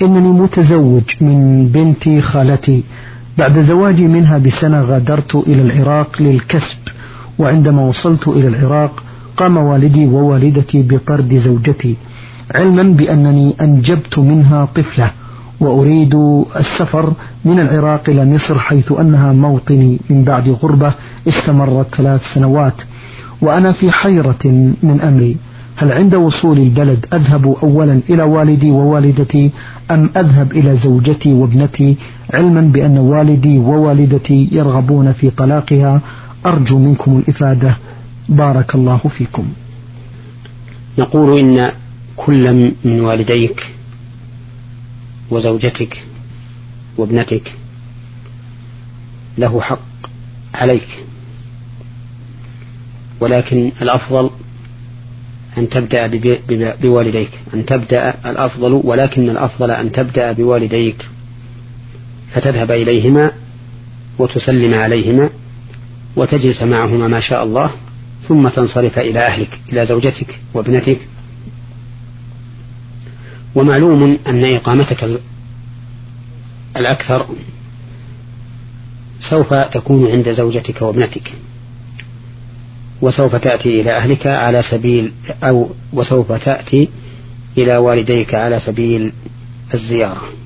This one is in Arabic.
إنني متزوج من بنت خالتي. بعد زواجي منها بسنة غادرت إلى العراق للكسب، وعندما وصلت إلى العراق قام والدي ووالدتي بطرد زوجتي، علما بأنني أنجبت منها طفلة، وأريد السفر من العراق إلى مصر حيث أنها موطني من بعد غربة استمرت 3 سنوات، وأنا في حيرة من أمري. هل عند وصول البلد أذهب أولا إلى والدي ووالدتي أم أذهب إلى زوجتي وابنتي، علما بأن والدي ووالدتي يرغبون في طلاقها؟ أرجو منكم الإفادة، بارك الله فيكم. نقول إن كل من والديك وزوجتك وابنتك له حق عليك، ولكن الأفضل أن تبدأ بوالديك، ولكن الأفضل أن تبدأ بوالديك فتذهب إليهما وتسلم عليهما وتجلس معهما ما شاء الله، ثم تنصرف إلى أهلك، إلى زوجتك وابنتك. ومعلوم أن إقامتك الأكثر سوف تكون عند زوجتك وابنتك، وسوف تأتي إلى أهلك على سبيل وسوف تأتي إلى والديك على سبيل الزيارة.